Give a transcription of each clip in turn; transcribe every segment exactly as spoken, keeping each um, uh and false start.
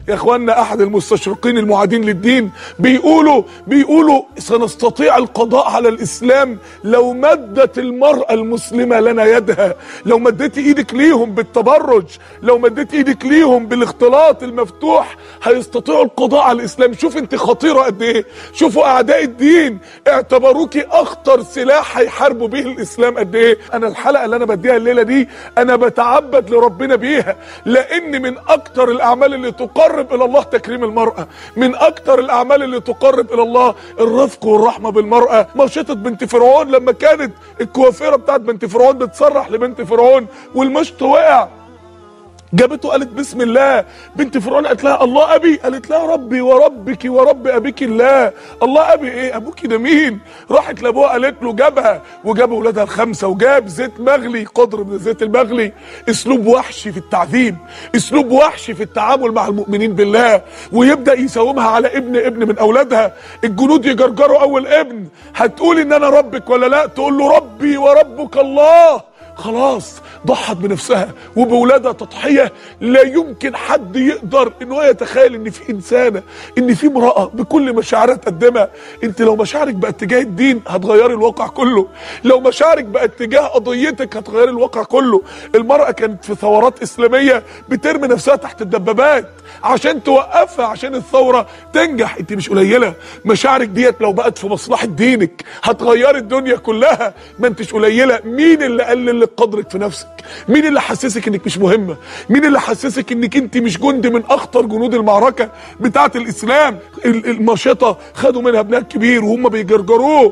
يا اخوانا احد المستشرقين المعادين للدين بيقولوا بيقولوا سنستطيع القضاء على الاسلام لو مدت المرأة المسلمة لنا يدها، لو مدت ايدك ليهم بالتبرج، لو مدت ايدك ليهم بالاختلاط المفتوح هيستطيعوا القضاء على الاسلام. شوف انت خطيرة قد ايه، شوفوا اعداء الدين اعتبروكي اخطر سلاح هيحاربوا به الاسلام قد ايه. انا الحلقة اللي انا بديها الليلة دي انا بتعبد لربنا بيها، لان من اكتر الاعمال اللي تقرب الى الله تكريم المرأة، من اكتر الاعمال اللي تقرب الى الله الرفق والرحمة بالمرأة. مشيطة بنت فرعون لما كانت الكوافيرة بتاعت بنت فرعون بتصرح لبنت فرعون والمشط وقع، جابته قالت بسم الله. بنت فرعون قالت لها الله ابي، قالت لها ربي وربك ورب ابيك الله. الله ابي ايه؟ ابوكي ده مين؟ راحت لابوها قالت له جابها، وجاب اولادها الخمسه، وجاب زيت مغلي قدر من الزيت المغلي. اسلوب وحشي في التعذيب، اسلوب وحشي في التعامل مع المؤمنين بالله، ويبدا يساومها على ابن ابن من اولادها. الجنود يجرجروا اول ابن، هتقول ان انا ربك ولا لا؟ تقول له ربي وربك الله. خلاص ضحت بنفسها وبولادها تضحيه لا يمكن حد يقدر ان هو يتخيل ان في انسانه، ان في امراه بكل مشاعرها تقدمها. انت لو مشاعرك بقت تجاه الدين هتغيري الواقع كله، لو مشاعرك بقت تجاه قضيتك هتغيري الواقع كله. المراه كانت في ثورات اسلاميه بترمي نفسها تحت الدبابات عشان توقفها، عشان الثوره تنجح. انت مش قليله، مشاعرك ديت لو بقت في مصلحه دينك هتغيري الدنيا كلها. ما انتش قليله. مين اللي قلل قدرك في نفسك؟ مين اللي حسسك انك مش مهمه؟ مين اللي حسسك انك انت مش جندي من اخطر جنود المعركه بتاعه الاسلام؟ المشيطه خدوا منها ابنها الكبير وهم بيجرجروه.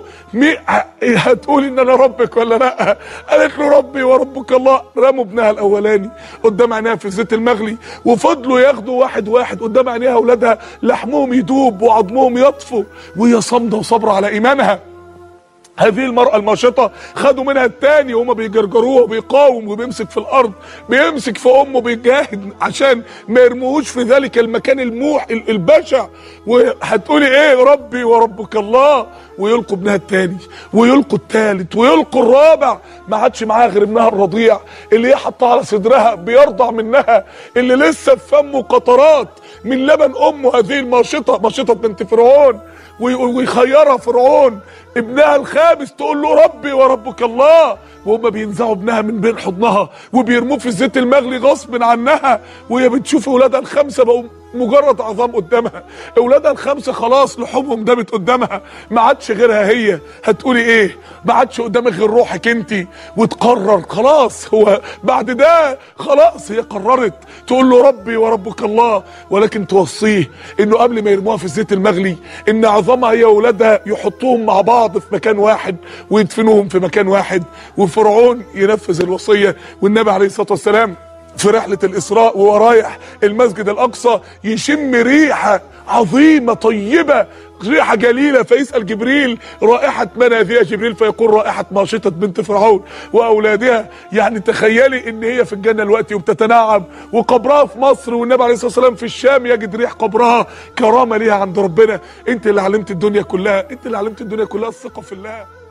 هتقول ان انا ربك ولا لا؟ قالت له ربي وربك الله. رموا ابنها الاولاني قدام عينيها في الزيت المغلي، وفضلوا ياخدوا واحد واحد قدام عينيها اولادها لحمهم يدوب وعظمهم يطفو وهي صامده وصابره على ايمانها. هذه المرأة الماشطة خدوا منها التاني وهم بيجرجروه وبيقاوم وبيمسك في الارض، بيمسك في امه بيجاهد عشان ما يرموهوش في ذلك المكان الموح البشع. وهتقولي ايه؟ ربي وربك الله. ويلقوا ابنها التاني ويلقوا التالت ويلقوا الرابع. ما عادش معاها غير ابنها الرضيع اللي هي حطها على صدرها بيرضع منها، اللي لسه في فمه قطرات من لبن امه. هذه الماشطة ماشطة بنت فرعون، ويخيرها فرعون ابنها الخامس تقول له ربي وربك الله، وهم بينزعوا ابنها من بين حضنها وبيرموه في الزيت المغلي غصب عنها. وهي بتشوف اولادها الخمسه بقوا مجرد عظام قدامها، اولادها الخمسه خلاص لحومهم دامت قدامها، ما عادش غيرها هي. هتقولي ايه؟ ما عادش قدامك غير روحك انت. وتقرر خلاص، هو بعد ده خلاص هي قررت تقول له ربي وربك الله، ولكن توصيه انه قبل ما يرموها في الزيت المغلي ان عظامها هي واولادها يحطوهم مع بعض في مكان واحد ويدفنوهم في مكان واحد. وفرعون ينفذ الوصيه. والنبي عليه الصلاه والسلام في رحلة الإسراء وهو رايح المسجد الأقصى يشم ريحة عظيمة طيبة، ريحة جليلة، فيسأل جبريل رائحة من هذه يا جبريل؟ فيقول رائحة ماشطة بنت فرعون وأولادها. يعني تخيلي إن هي في الجنة دلوقتي وبتتنعم، وقبرها في مصر، والنبي عليه الصلاة والسلام في الشام يجد ريح قبرها كرامة ليها عند ربنا. أنت اللي علمت الدنيا كلها، أنت اللي علمت الدنيا كلها الثقة في الله.